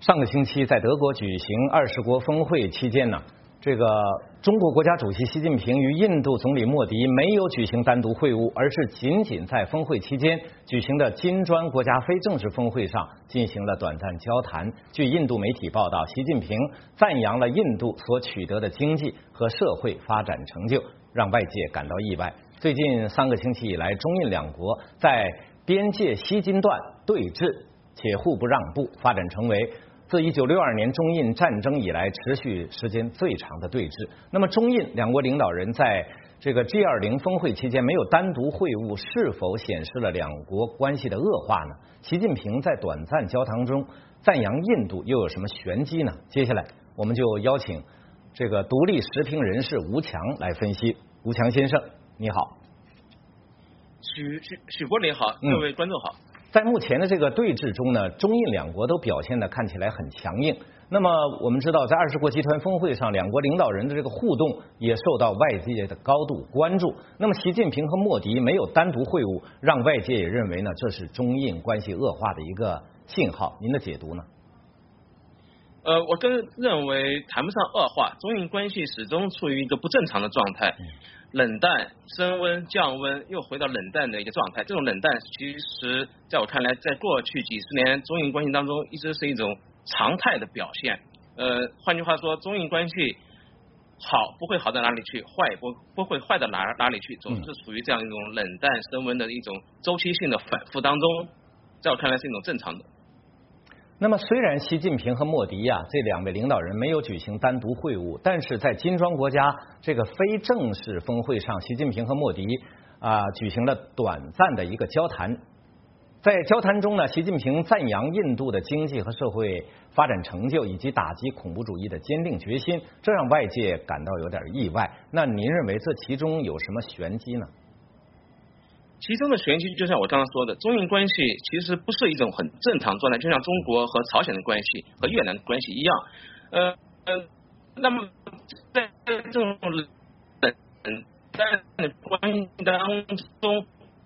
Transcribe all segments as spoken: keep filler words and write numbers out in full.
上个星期在德国举行二十国峰会期间呢，这个中国国家主席习近平与印度总理莫迪没有举行单独会晤，而是仅仅在峰会期间举行的金砖国家非正式峰会上进行了短暂交谈。据印度媒体报道，习近平赞扬了印度所取得的经济和社会发展成就，让外界感到意外。最近三个星期以来，中印两国在边界西金段对峙，且互不让步，发展成为自一九六二年中印战争以来持续时间最长的对峙。那么，中印两国领导人在这个 G 二十 峰会期间没有单独会晤，是否显示了两国关系的恶化呢？习近平在短暂交谈中赞扬印度，又有什么玄机呢？接下来，我们就邀请这个独立时评人士吴强来分析。吴强先生，你好。 许许许波你好，各位观众好。嗯， 在目前的这个对峙中呢，中印两国都表现得看起来很强硬。那么我们知道，在二十国集团峰会上，两国领导人的这个互动也受到外界的高度关注。那么习近平和莫迪没有单独会晤，让外界也认为呢，这是中印关系恶化的一个信号。您的解读呢？ 呃，我个人认为谈不上恶化，中印关系始终处于一个不正常的状态。嗯，冷淡升温降温，又回到冷淡的一个状态。这种冷淡其实在我看来，在过去几十年中印关系当中一直是一种常态的表现。呃，换句话说，中印关系好不会好到哪里去，坏不不会坏到哪哪里去，总是处于这样一种冷淡升温的一种周期性的反复当中。在我看来是一种正常的。 那么，虽然习近平和莫迪呀、啊、这两位领导人没有举行单独会晤，但是在金砖国家这个非正式峰会上，习近平和莫迪啊、呃、举行了短暂的一个交谈。在交谈中呢，习近平赞扬印度的经济和社会发展成就，以及打击恐怖主义的坚定决心，这让外界感到有点意外。那您认为这其中有什么玄机呢？ 其中的玄机就像我刚刚说的，中印关系其实不是一种很正常状态，就像中国和朝鲜的关系和越南的关系一样。呃呃，那么在这种冷淡的关系当中，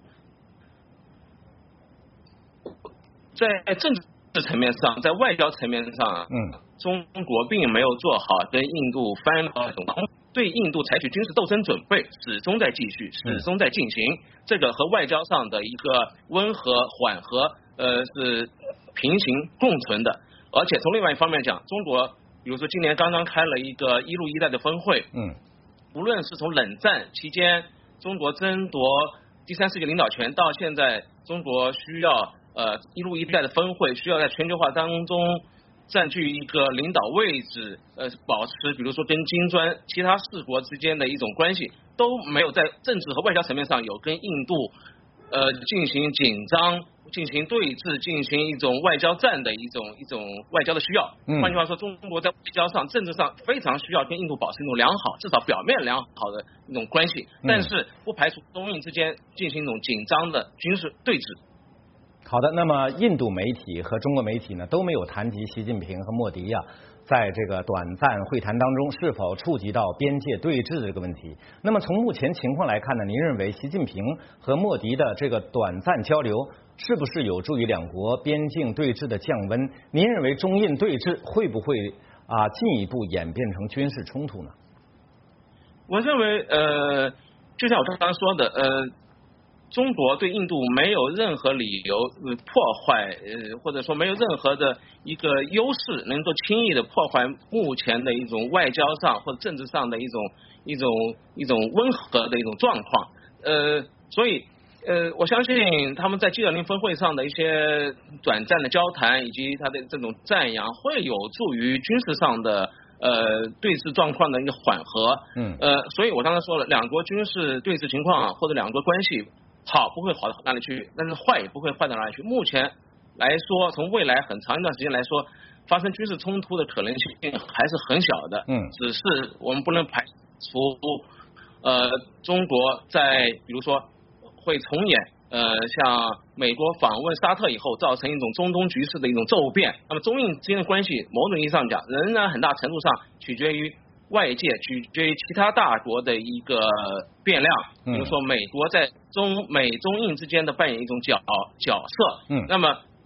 在政治层面上，在外交层面上，嗯，中国并没有做好跟印度翻好总对印度采取军事斗争准备始终在继续，始终在进行。这个和外交上的一个温和缓和，呃，是平行共存的。而且从另外一方面讲，中国比如说今年刚刚开了一个一路一带的峰会，嗯，无论是从冷战期间中国争夺第三世界领导权，到现在中国需要呃一路一带的峰会，需要在全球化当中占据一个领导位置，呃，保持比如说跟金砖其他四国之间的一种关系，都没有在政治和外交层面上有跟印度呃进行紧张、进行对峙、进行一种外交战的一种一种外交的需要。嗯，换句话说，中国在外交上、政治上非常需要跟印度保持一种良好，至少表面良好的一种关系，但是不排除中印之间进行一种紧张的军事对峙。 好的，那么印度媒体和中国媒体呢都没有谈及习近平和莫迪呀、啊，在这个短暂会谈当中是否触及到边界对峙这个问题。那么从目前情况来看呢，您认为习近平和莫迪的这个短暂交流是不是有助于两国边境对峙的降温？您认为中印对峙会不会啊进一步演变成军事冲突呢？ 我认为呃，就像我刚刚说的呃。中国对印度没有任何理由破坏，呃，或者说没有任何的一个优势，能够轻易的破坏目前的一种外交上或者政治上的一种一种一种温和的一种状况。呃，所以呃，我相信他们在 G 二十 峰会上的一些短暂的交谈，以及他的这种赞扬，会有助于军事上的呃对峙状况的一个缓和。嗯，呃，所以我刚才说了，两国军事对峙情况或者两国关系好不会好到哪里去，但是坏也不会坏到哪里去。目前来说，从未来很长一段时间来说，发生军事冲突的可能性还是很小的。嗯，只是我们不能排除呃中国在比如说会重演呃像美国访问沙特以后造成一种中东局势的一种骤变。那么中印之间的关系，某种意义上讲，仍然很大程度上取决于外界，取决于其他大国的一个变量，比如说美国在中美中印之间的扮演一种角角色，嗯，那么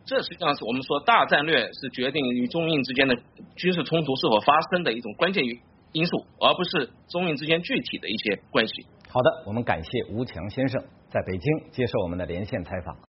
这实际上是我们说大战略是决定与中印之间的军事冲突是否发生的一种关键因素，而不是中印之间具体的一些关系。 好的，我们感谢吴强先生在北京接受我们的连线采访。